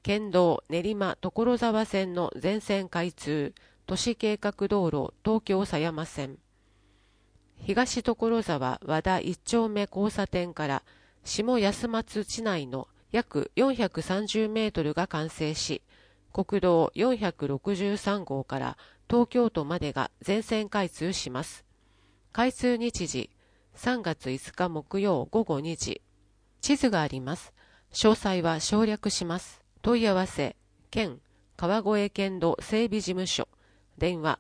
県道練馬所沢線の全線開通、都市計画道路東京狭山線。東所沢和田一丁目交差点から下安松地内の約430メートルが完成し、国道463号から東京都までが全線開通します。開通日時、3月5日木曜午後2時。地図があります。詳細は省略します。問い合わせ、県川越県道整備事務所。電話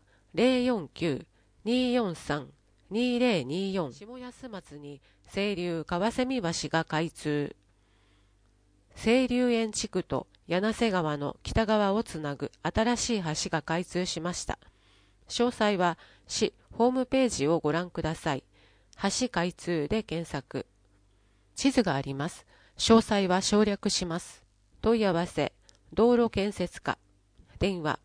049-243-2024。下安松に清流川蝉橋が開通。清流園地区と柳瀬川の北側をつなぐ新しい橋が開通しました。詳細は市ホームページをご覧ください。橋開通で検索。地図があります。詳細は省略します。問い合わせ、道路建設課。電話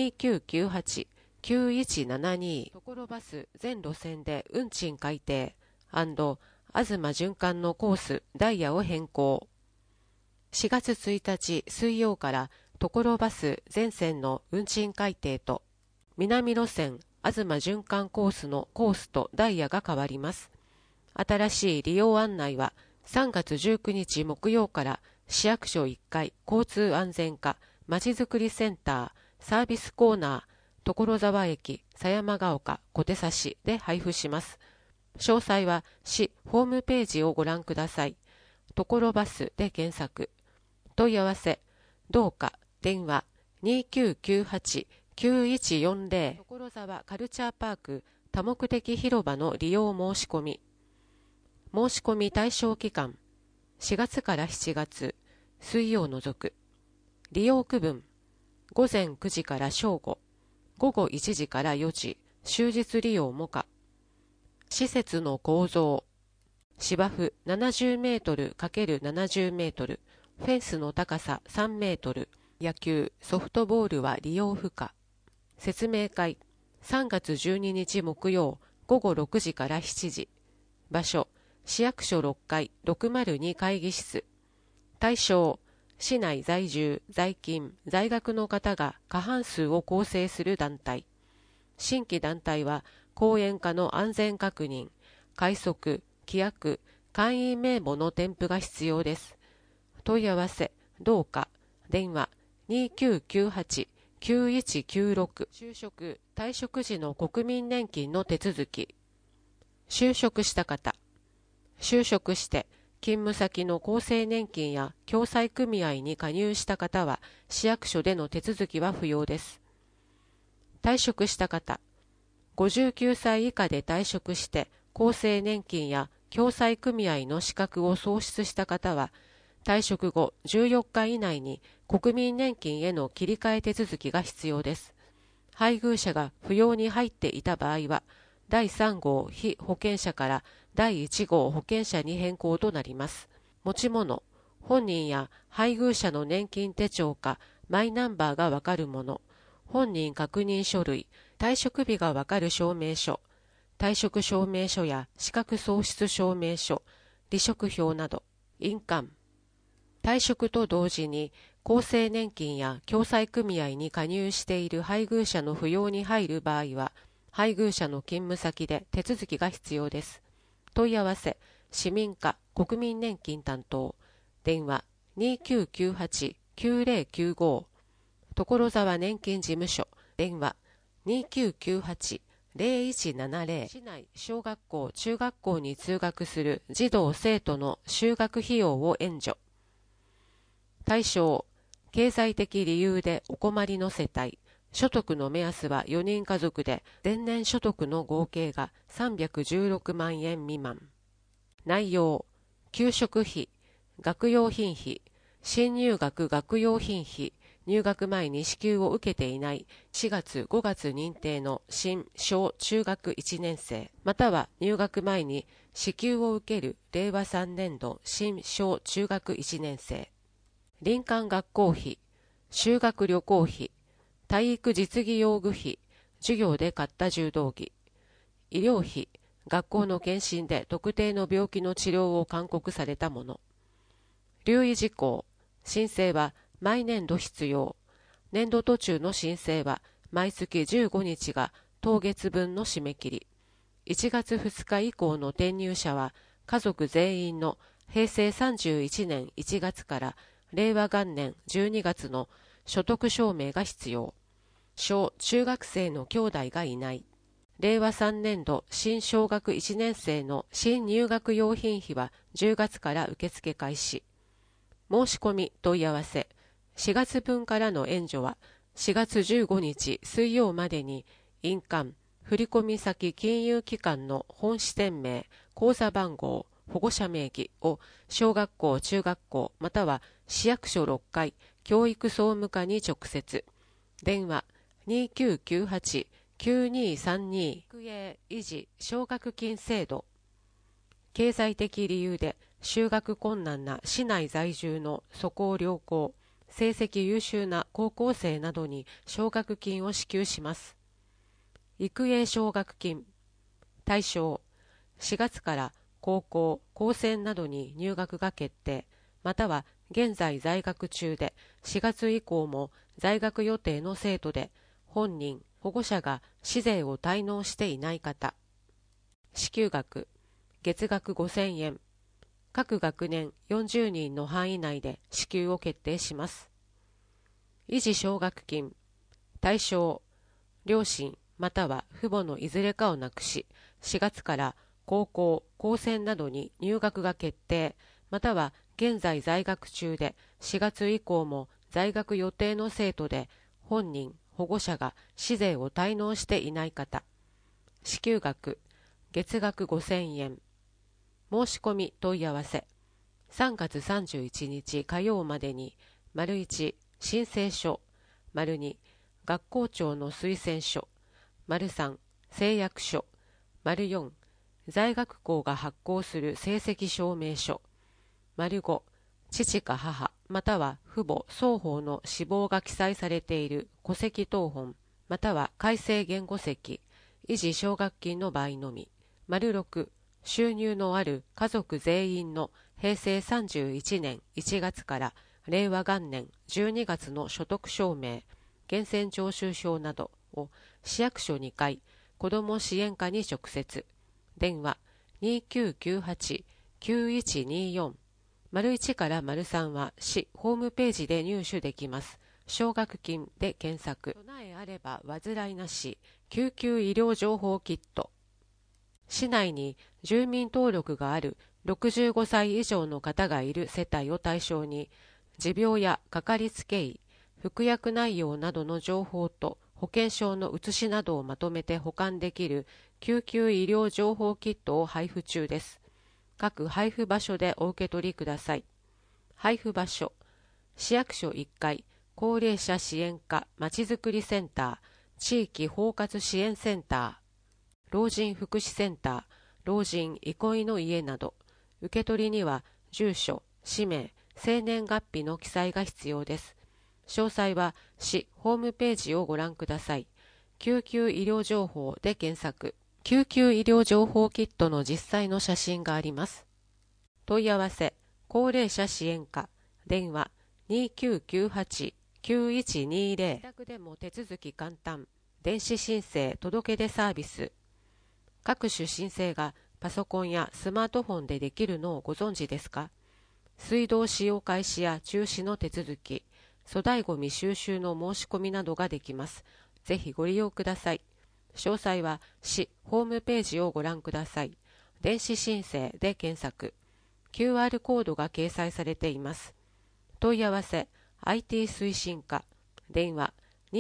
2998-9172。所バス全路線で運賃改定&東循環のコースダイヤを変更。4月1日水曜から所バス全線の運賃改定と南路線東循環コースのコースとダイヤが変わります。新しい利用案内は3月19日木曜から市役所1階交通安全課まちづくりセンターサービスコーナー所沢駅狭山ヶ丘小手差しで配布します。詳細は市ホームページをご覧ください。所バスで検索。問い合わせ、どうか電話2998-9140。所沢カルチャーパーク多目的広場の利用申し込み。申し込み対象期間4月から7月水曜除く。利用区分午前9時から正午、午後1時から4時、終日利用も可。施設の構造芝生70メートル ×70 メートル、フェンスの高さ3メートル、野球・ソフトボールは利用不可。説明会3月12日木曜午後6時から7時。場所市役所6階602会議室。対象市内在住在勤在学の方が過半数を構成する団体。新規団体は講演家の安全確認、会則、規約、会員名簿の添付が必要です。問い合わせ、どうか、電話2998-9196。就職、退職時の国民年金の手続き。就職した方。就職して勤務先の厚生年金や共済組合に加入した方は市役所での手続きは不要です。退職した方。59歳以下で退職して厚生年金や共済組合の資格を喪失した方は退職後14日以内に国民年金への切り替え手続きが必要です。配偶者が扶養に入っていた場合は第3号被保険者から第1号保険者に変更となります。持ち物、本人や配偶者の年金手帳かマイナンバーがわかるもの、本人確認書類、退職日がわかる証明書、退職証明書や資格喪失証明書、離職票など、印鑑。退職と同時に厚生年金や共済組合に加入している配偶者の扶養に入る場合は、配偶者の勤務先で手続きが必要です。問い合わせ、市民課国民年金担当。電話2998-9095。所沢年金事務所。電話2998-0170。市内小学校・中学校に通学する児童・生徒の就学費用を援助。対象、経済的理由でお困りの世帯。所得の目安は4人家族で前年所得の合計が316万円未満。内容、給食費、学用品費、新入学学用品費、入学前に支給を受けていない4月5月認定の新小中学1年生、または入学前に支給を受ける令和3年度新小中学1年生。林間学校費、修学旅行費、体育実技用具費、授業で買った柔道着、医療費、学校の検診で特定の病気の治療を勧告されたもの。留意事項、申請は毎年度必要。年度途中の申請は毎月15日が当月分の締め切り。1月2日以降の転入者は家族全員の平成31年1月から令和元年12月の所得証明が必要。小・中学生の兄弟がいない。令和3年度新小学1年生の新入学用品費は10月から受付開始。申し込み問い合わせ。4月分からの援助は4月15日水曜までに印鑑、振込先金融機関の本支店名、口座番号、保護者名義を小学校・中学校または市役所6階教育総務課に直接。電話2998-9232育英維持奨学金制度。経済的理由で就学困難な市内在住の素行良好、成績優秀な高校生などに奨学金を支給します。育英奨学金。対象、4月から高校・高専などに入学が決定、または現在在学中で4月以降も在学予定の生徒で、本人、保護者が私税を滞納していない方。支給額、月額5000円。各学年40人の範囲内で支給を決定します。維持奨学金。対象、両親または父母のいずれかをなくし、4月から高校・高専などに入学が決定、または現在在学中で4月以降も在学予定の生徒で、本人、保護者が私税を滞納していない方。支給額、月額5000円。申し込み問い合わせ。3月31日火曜までに、1、申請書、2、学校長の推薦書、3、誓約書、4、在学校が発行する成績証明書、5、父か母または父母双方の死亡が記載されている戸籍謄本または改正言語籍、維持奨学金の場合のみ、6、収入のある家族全員の平成31年1月から令和元年12月の所得証明、源泉徴収票などを市役所2階子ども支援課に直接。電話2998-9124。1から3は市ホームページで入手できます。奨学金で検索。備えあれば煩いなし。救急医療情報キット。市内に住民登録がある65歳以上の方がいる世帯を対象に、持病やかかりつけ医、服薬内容などの情報と保険証の写しなどをまとめて保管できる救急医療情報キットを配布中です。各配布場所でお受け取りください。配布場所、市役所1階、高齢者支援課まちづくりセンター、地域包括支援センター、老人福祉センター、老人憩いの家など、受け取りには住所、氏名、生年月日の記載が必要です。詳細は市ホームページをご覧ください。救急医療情報で検索。救急医療情報キットの実際の写真があります。問い合わせ、高齢者支援課、電話2998-9120。自宅でも手続き簡単、電子申請届出サービス。各種申請がパソコンやスマートフォンでできるのをご存知ですか？水道使用開始や中止の手続き、粗大ごみ収集の申し込みなどができます。ぜひご利用ください。詳細は市ホームページをご覧ください。電子申請で検索。QR コードが掲載されています。問い合わせ IT 推進課、電話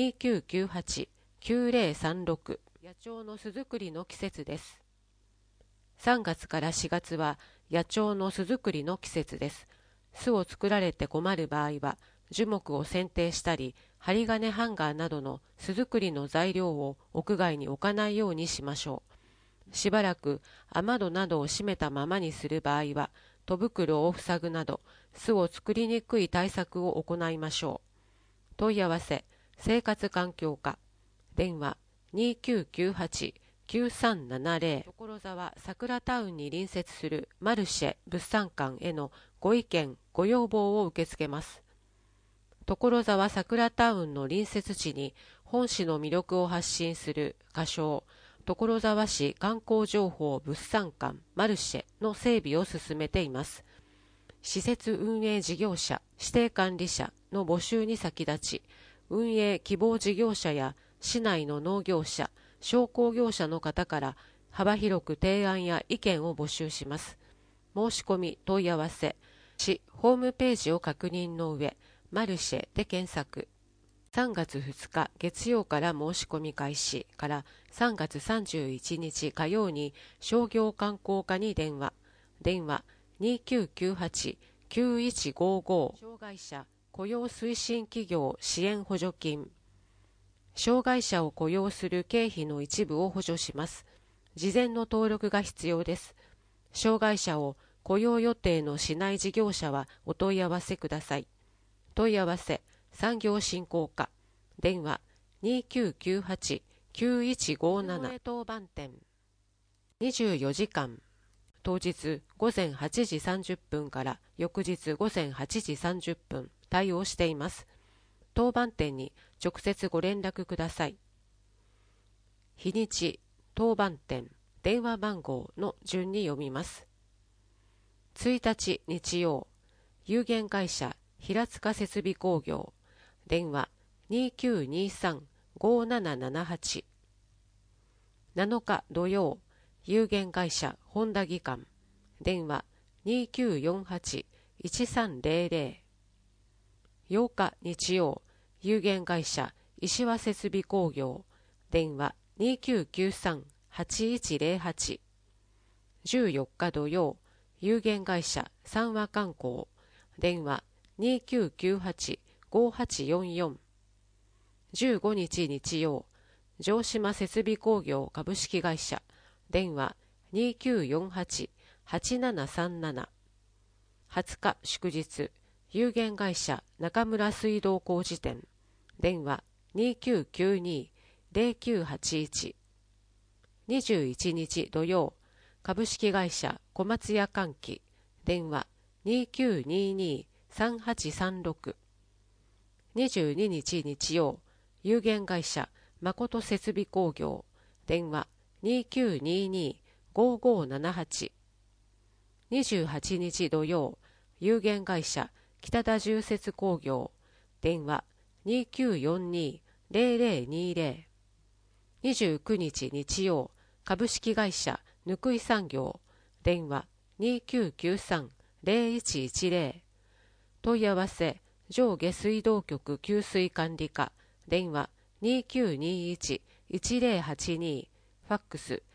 2998-9036。野鳥の巣作りの季節です。3月から4月は野鳥の巣作りの季節です。巣を作られて困る場合は、樹木を剪定したり、針金ハンガーなどの巣作りの材料を屋外に置かないようにしましょう。しばらく雨戸などを閉めたままにする場合は、戸袋を塞ぐなど、巣を作りにくい対策を行いましょう。問い合わせ、生活環境課、電話2998-9370。所沢桜タウンに隣接するマルシェ物産館へのご意見、ご要望を受け付けます。 所沢桜タウンの隣接地に本市の魅力を発信する仮称所沢市観光情報物産館マルシェの整備を進めています。施設運営事業者、指定管理者の募集に先立ち、運営希望事業者や市内の農業者、商工業者の方から幅広く提案や意見を募集します。申し込み問い合わせ、市ホームページを確認の上、マルシェで検索。3月2日月曜から申し込み開始から3月31日火曜に商業観光課に電話 2998-9155 障害者雇用推進企業支援補助金。障害者を雇用する経費の一部を補助します。事前の登録が必要です。障害者を雇用予定のしない事業者はお問い合わせください。問い合わせ産業振興課電話 2998-9157 当番店24時間当日午前8時30分から翌日午前8時30分対応しています。当番店に直接ご連絡ください。日にち、当番店、電話番号の順に読みます。1日日曜、有限会社平塚設備工業電話 2923-5778 7日土曜有限会社本田技官電話 2948-1300 8日日曜有限会社石和設備工業電話 2993-8108 14日土曜有限会社三和観光電話 2998-5844 15日日曜城島設備工業株式会社電話 2948-8737 20日祝日有限会社中村水道工事店電話 2992-0981 21日土曜株式会社小松屋換気電話 2922-3836 22日日曜有限会社誠設備工業電話 2922-5578 28日土曜有限会社北田重設工業電話 2942-0020 29日日曜株式会社ぬくい産業電話 2993-0110 問い合わせ上下水道局給水管理課電話 2921-1082 ファックス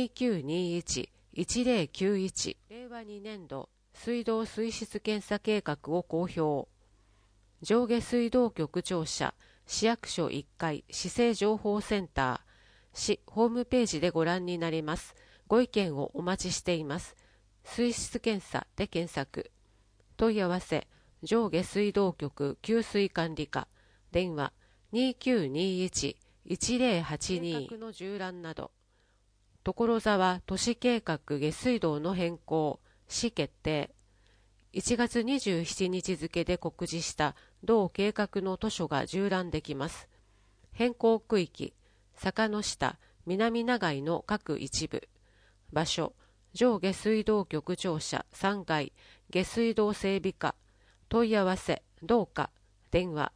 2921-1091 令和2年度水道水質検査計画を公表上下水道局庁舎市役所1階市政情報センター市ホームページでご覧になれます。ご意見をお待ちしています。水質検査で検索。問い合わせ上下水道局給水管理課電話 2921-1082 計画の縦覧など所沢都市計画下水道の変更市決定1月27日付で告示した同計画の図書が縦覧できます。変更区域坂の下南長井の各一部場所上下水道局庁舎3階下水道整備課問い合わせ同課電話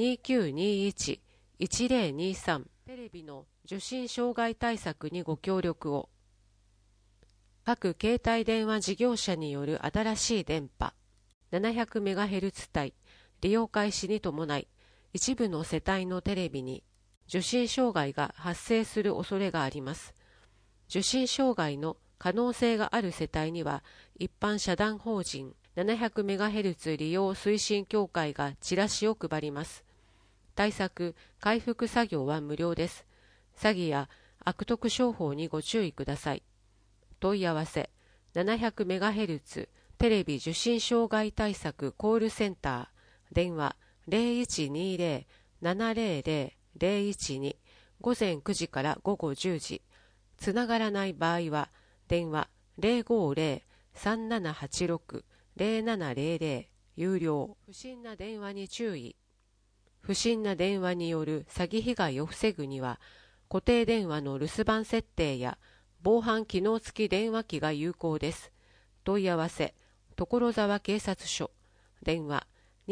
2921-1023 テレビの受信障害対策にご協力を各携帯電話事業者による新しい電波 700MHz 帯利用開始に伴い一部の世帯のテレビに受信障害が発生する恐れがあります。受信障害の可能性がある世帯には一般社団法人 700MHz 利用推進協会がチラシを配ります。対策・回復作業は無料です。詐欺や悪徳商法にご注意ください。問い合わせ 700MHz テレビ受信障害対策コールセンター電話 0120-700-012 午前9時から午後10時つながらない場合は電話 050-3786-0700 有料不審な電話に注意不審な電話による詐欺被害を防ぐには、固定電話の留守番設定や防犯機能付き電話機が有効です。問い合わせ、所沢警察署、電話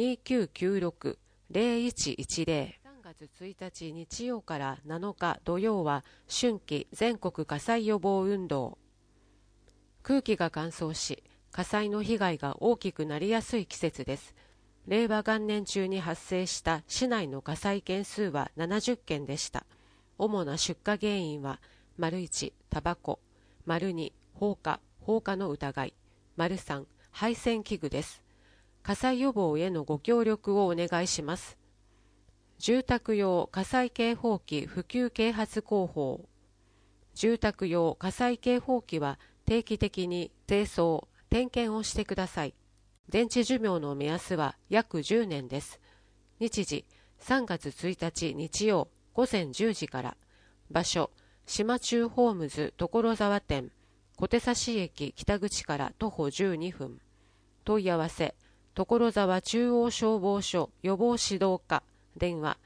2996-0110。3月1日日曜から7日土曜は春季全国火災予防運動。空気が乾燥し、火災の被害が大きくなりやすい季節です。令和元年中に発生した市内の火災件数は70件でした。主な出火原因は、1、タバコ、2、放火の疑い、3、配線器具です。火災予防へのご協力をお願いします。住宅用火災警報器普及啓発広報。住宅用火災警報器は定期的に清掃、点検をしてください。電池寿命の目安は約10年です。日時、3月1日日曜午前10時から。場所、島中ホームズ所沢店、小手指駅北口から徒歩12分。問い合わせ、所沢中央消防署予防指導課、電話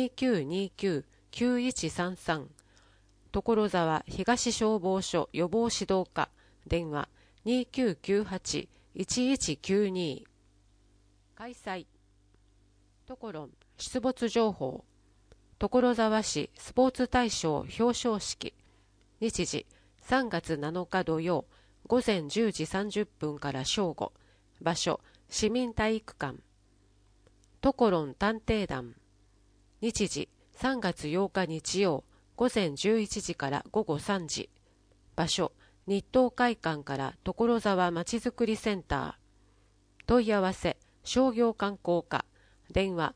2929-9133。所沢東消防署予防指導課、電話2998-1192。開催。トコロン出没情報。所沢市スポーツ大賞表彰式。日時3月7日土曜午前10時30分から正午。場所市民体育館。トコロン探偵団。日時3月8日日曜午前11時から午後3時。場所日東会館から所沢まちづくりセンター。問い合わせ商業観光課。電話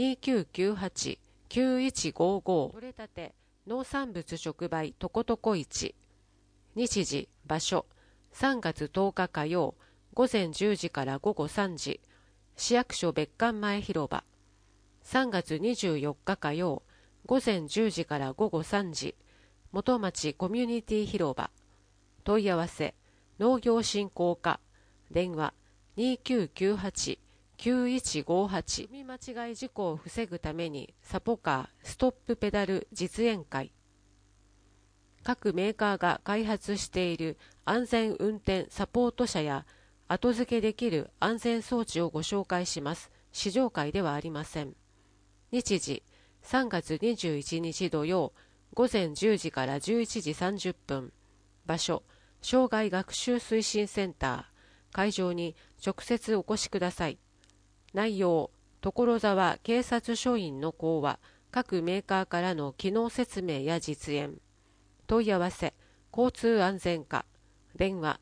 2998-9155。取れたて農産物直売とことこ市。日時場所3月10日火曜午前10時から午後3時。市役所別館前広場。3月24日火曜午前10時から午後3時。元町コミュニティ広場。問い合わせ農業振興課。電話2998-9158。踏み間違い事故を防ぐためにサポカーストップペダル実演会。各メーカーが開発している安全運転サポート車や後付けできる安全装置をご紹介します。試乗会ではありません。日時3月21日土曜午前10時から11時30分。場所障害学習推進センター。会場に直接お越しください。内容、所沢警察署員の講話、各メーカーからの機能説明や実演。問い合わせ、交通安全課。電話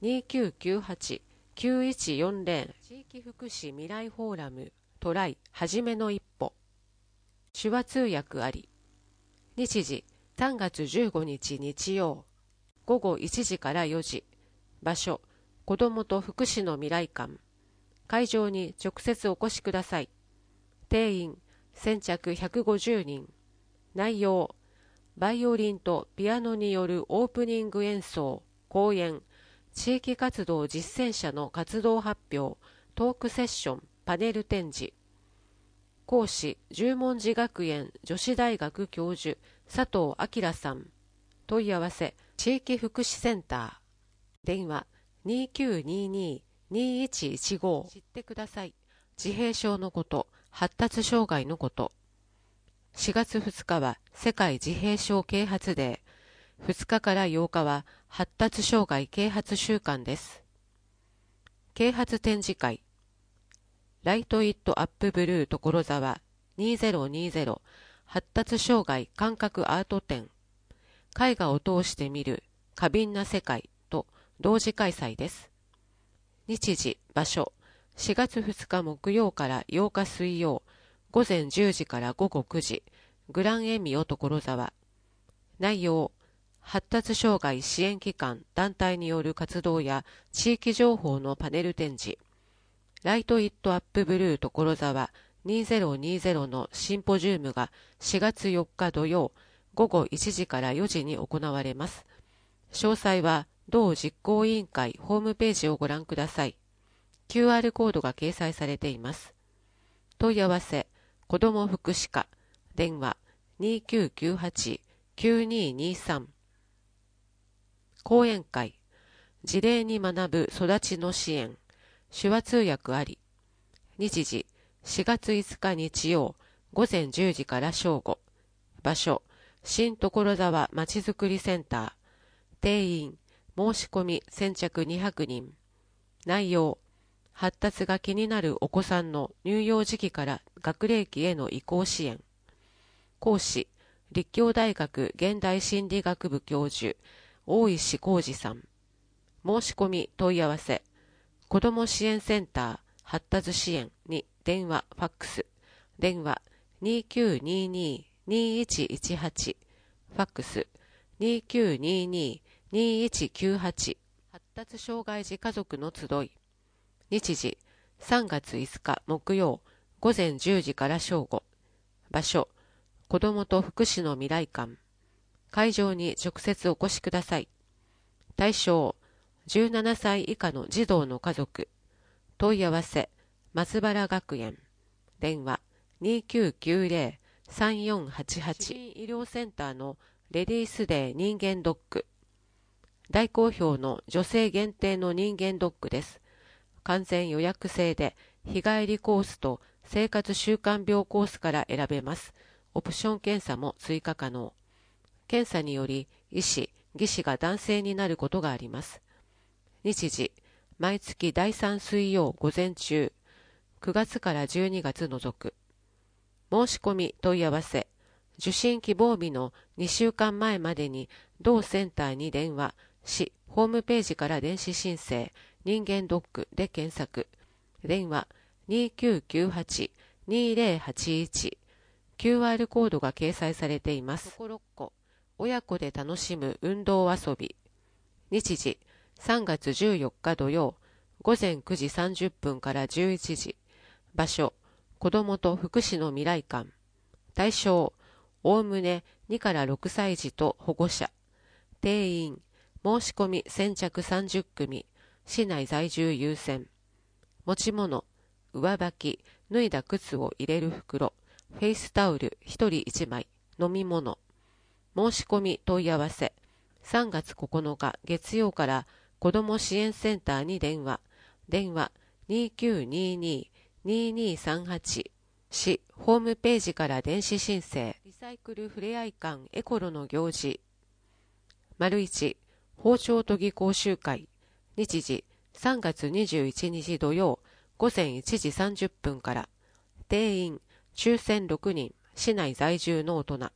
2998-9140。地域福祉未来フォーラム、トライ、はじめの一歩。手話通訳あり。日時、3月15日日曜。午後1時から4時。場所、子どもと福祉の未来館。会場に直接お越しください。定員先着150人。内容、バイオリンとピアノによるオープニング演奏、講演、地域活動実践者の活動発表、トークセッション、パネル展示。講師、十文字学園女子大学教授、佐藤明さん。問い合わせ、地域福祉センター。電話、2922-2115。知ってください。自閉症のこと、発達障害のこと。4月2日は世界自閉症啓発デー。2日から8日は発達障害啓発週間です。啓発展示会。ライトイットアップブルー所沢2020発達障害感覚アート展。絵画を通して見る過敏な世界と同時開催です。日時、場所、4月2日木曜から8日水曜、午前10時から午後9時、グランエミオ所沢。内容、発達障害支援機関団体による活動や地域情報のパネル展示。ライトイットアップブルー所沢2020のシンポジウムが4月4日土曜、午後1時から4時に行われます。詳細は同実行委員会ホームページをご覧ください。QR コードが掲載されています。問い合わせ、 子ども福祉課電話 2998-9223 講演会事例に学ぶ育ちの支援手話通訳あり日時4月5日日曜午前10時から正午場所新所沢まちづくりセンター定員申し込み先着200人内容発達が気になるお子さんの乳幼児期から学齢期への移行支援講師立教大学現代心理学部教授大石浩二さん申し込み問い合わせ子ども支援センター発達支援に電話ファックス電話 2922-2118 ファックス 2922-2198 発達障害児家族の集い日時3月5日木曜午前10時から正午場所子どもと福祉の未来館会場に直接お越しください対象17歳以下の児童の家族問い合わせ松原学園電話 2990-3488 医療センターのレディースデー人間ドック大好評の女性限定の人間ドックです完全予約制で日帰りコースと生活習慣病コースから選べますオプション検査も追加可能検査により医師・技師が男性になることがあります日時毎月第3水曜午前中9月から12月除く申し込み問い合わせ受診希望日の2週間前までに同センターに電話しホームページから電子申請人間ドックで検索電話 2998-2081 QR コードが掲載されていますそこ6個親子で楽しむ運動遊び日時3月14日土曜午前9時30分から11時場所子どもと福祉の未来館対象おおむね2から6歳児と保護者定員申し込み先着30組市内在住優先持ち物上履き脱いだ靴を入れる袋フェイスタオル1人1枚飲み物申し込み問い合わせ3月9日月曜から子ども支援センターに電話電話 2922-2238 市ホームページから電子申請リサイクルふれあい館エコロの行事 1包丁研ぎ講習会日時3月21日土曜午前1時30分から定員抽選6人市内在住の大人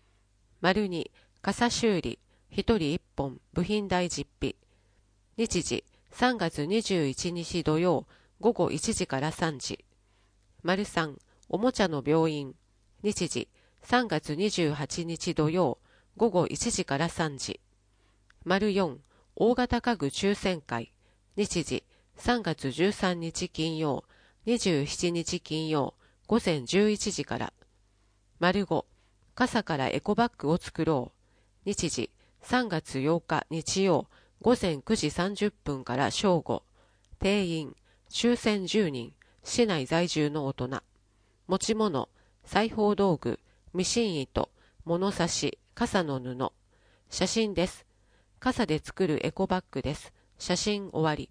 2傘修理1人1本部品代実費日時3月21日土曜午後1時から3時 3おもちゃの病院日時3月28日土曜午後1時から3時 4大型家具抽選会日時3月13日金曜27日金曜午前11時から5傘からエコバッグを作ろう日時3月8日日曜午前9時30分から正午定員抽選10人市内在住の大人持ち物裁縫道具ミシン糸物差し傘の布写真です傘で作るエコバッグです写真終わり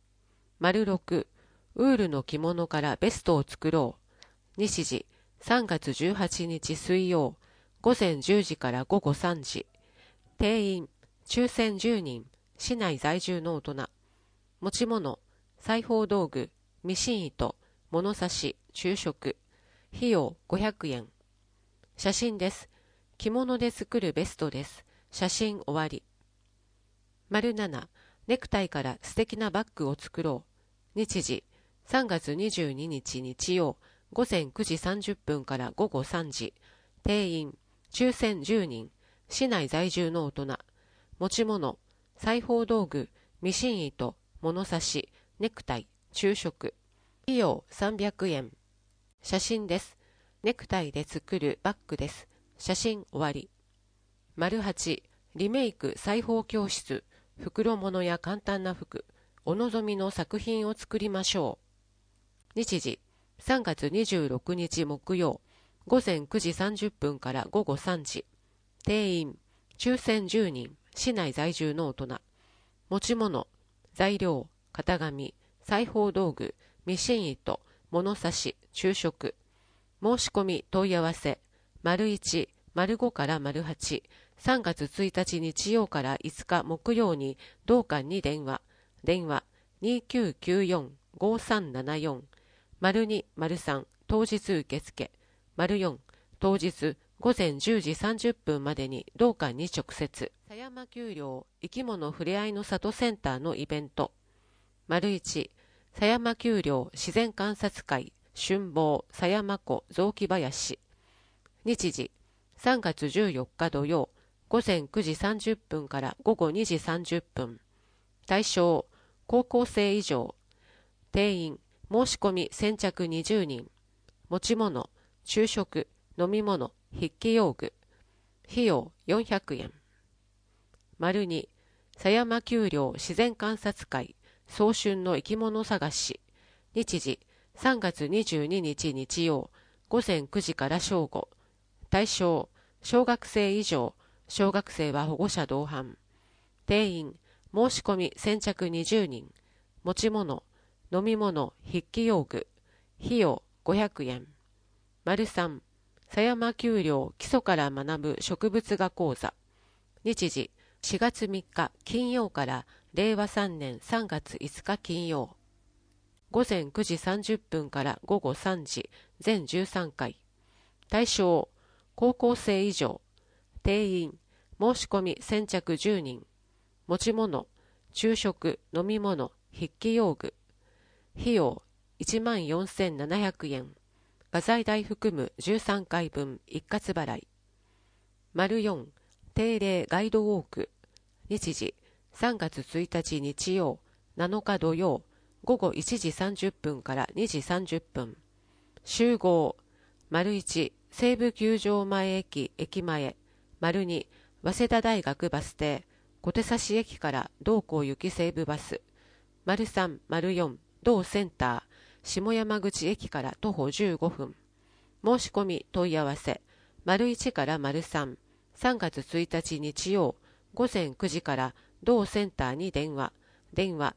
6ウールの着物からベストを作ろう日時3月18日水曜午前10時から午後3時定員抽選10人市内在住の大人持ち物裁縫道具ミシン糸物差し昼食費用500円写真です着物で作るベストです写真終わり 7ネクタイから素敵なバッグを作ろう日時3月22日日曜午前9時30分から午後3時定員抽選10人市内在住の大人持ち物裁縫道具ミシン糸物差しネクタイ昼食費用300円写真ですネクタイで作るバッグです写真終わり 8リメイク裁縫教室袋物や簡単な服お望みの作品を作りましょう日時3月26日木曜午前9時30分から午後3時。定員、抽選10人、市内在住の大人。持ち物、材料、型紙、裁縫道具、ミシン糸、物差し、昼食。申し込み、問い合わせ、01、05から08、3月1日日曜から5日木曜に同館に電話。電話、2994-5374。02、03、当日受付。04、当日午前10時30分までに同館に直接。狭山丘陵生き物ふれあいの里センターのイベント。1、狭山丘陵自然観察会春望狭山湖雑木林。日時、3月14日土曜、午前9時30分から午後2時30分。対象、高校生以上。定員、申し込み先着20人。持ち物、昼食、飲み物、筆記用具。費用400円。2、狭山丘陵自然観察会早春の生き物探し。日時、3月22日日曜、午前9時から正午。対象、小学生以上、小学生は保護者同伴。定員、申し込み先着20人。持ち物、飲み物、筆記用具。費用500円。3、狭山丘陵基礎から学ぶ植物画講座。日時、4月3日金曜から令和3年3月5日金曜。午前9時30分から午後3時、全13回。対象、高校生以上。定員、申し込み先着10人。持ち物、昼食、飲み物、筆記用具。費用14,700円。画材代含む13回分一括払い。4、定例ガイドウォーク。日時、3月1日日曜、7日土曜、午後1時30分から2時30分。集合、1、西武球場前駅駅前。2、早稲田大学バス停、小手指駅から同校行き西武バス。3、4、同センター、下山口駅から徒歩15分。申し込み問い合わせ、1から3、3月1日日曜、午前9時から同センターに電話。電話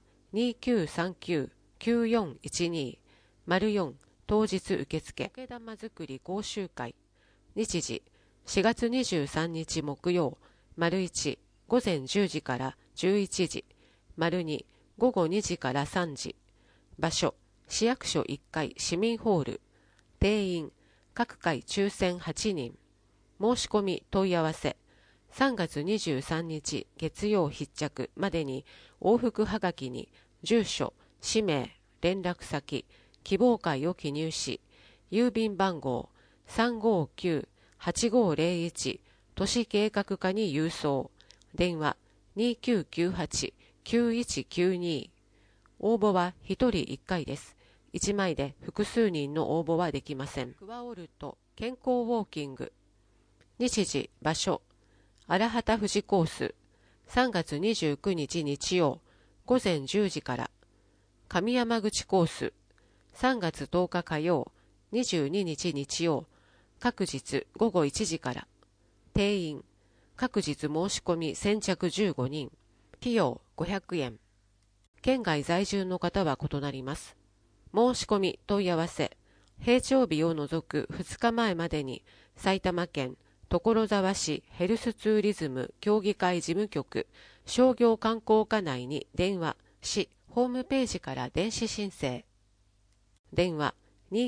2939-9412。4、当日受付。苔玉作り講習会。日時、4月23日木曜、1、午前10時から11時。2、午後2時から3時。場所、市役所1階市民ホール。定員、各回抽選8人。申し込み問い合わせ、3月23日月曜必着までに往復はがきに住所、氏名、連絡先、希望会を記入し、郵便番号 359-8501 都市計画課に郵送。電話 2998-9192。応募は1人1回です。1枚で複数人の応募はできません。クワオルト健康ウォーキング。日時、場所、荒畑富士コース。3月29日日曜、午前10時から。上山口コース。3月10日火曜、22日日曜、各日午後1時から。定員、各日申し込み先着15人。費用500円。県外在住の方は異なります。申し込み問い合わせ、平常日を除く2日前までに埼玉県所沢市ヘルスツーリズム協議会事務局商業観光課内に電話し、ホームページから電子申請。電話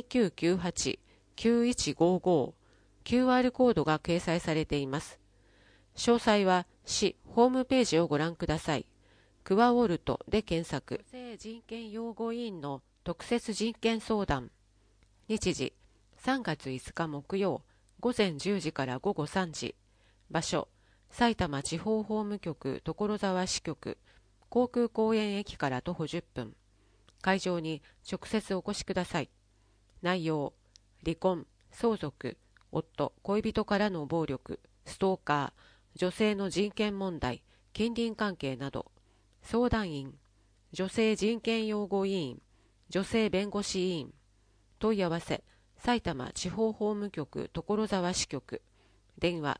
2998-9155。QR コードが掲載されています。詳細は市ホームページをご覧ください。クワオルトで検索。女性人権擁護委員の特設人権相談。日時、3月5日木曜、午前10時から午後3時。場所、埼玉地方法務局所沢支局、航空公園駅から徒歩10分。会場に直接お越しください。内容、離婚、相続、夫、恋人からの暴力、ストーカー、女性の人権問題、近隣関係など。相談員、女性人権擁護委員、女性弁護士委員。問い合わせ埼玉地方法務局所沢支局、電話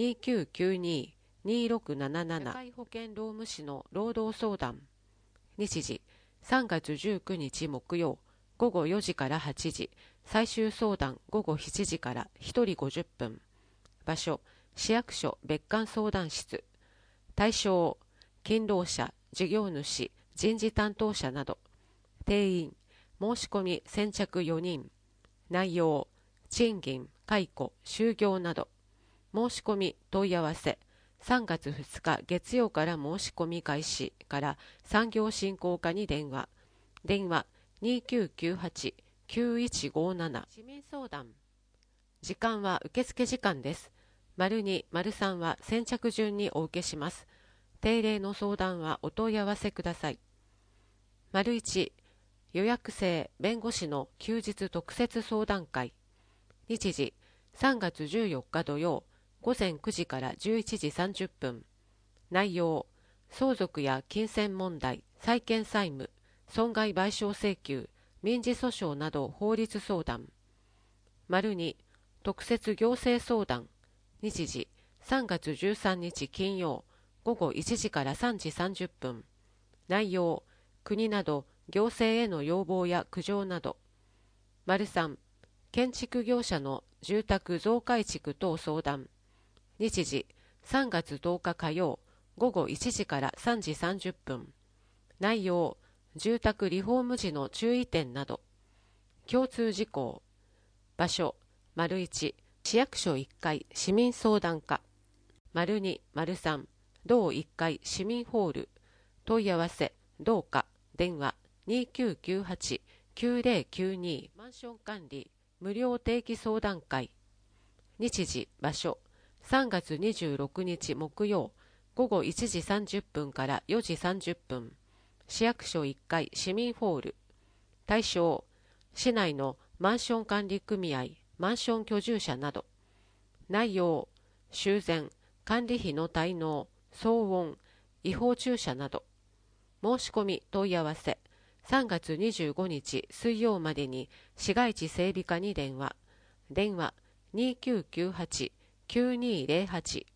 2992-2677。社会保険労務士の労働相談。日時3月19日木曜午後4時から8時、最終相談午後7時から1人50分。場所市役所別館相談室。対象勤労者、事業主、人事担当者など。定員申し込み先着4人。内容賃金、解雇、就業など。申し込み問い合わせ3月2日月曜から申し込み開始から産業振興課に電話。電話2998-9157。市民相談。時間は受付時間です。02、03は先着順にお受けします。定例の相談はお問い合わせください。1、予約制弁護士の休日特設相談会。日時3月14日土曜午前9時から11時30分。内容相続や金銭問題、債権債務、損害賠償請求、民事訴訟など法律相談。2、特設行政相談。日時3月13日金曜午後1時から3時30分。内容国など行政への要望や苦情など。3、建築業者の住宅増改築等相談。日時3月10日火曜午後1時から3時30分。内容住宅リフォーム時の注意点など。共通事項。場所1、市役所1階市民相談課。2、3、同1階市民ホール。問い合わせ同課。電話2998-9092。マンション管理無料定期相談会。日時場所3月26日木曜午後1時30分から4時30分。市役所1階市民ホール。対象市内のマンション管理組合、マンション居住者など。内容修繕、管理費の滞納、騒音、違法駐車など。申し込み問い合わせ3月25日水曜までに市街地整備課に電話。電話2998-9208。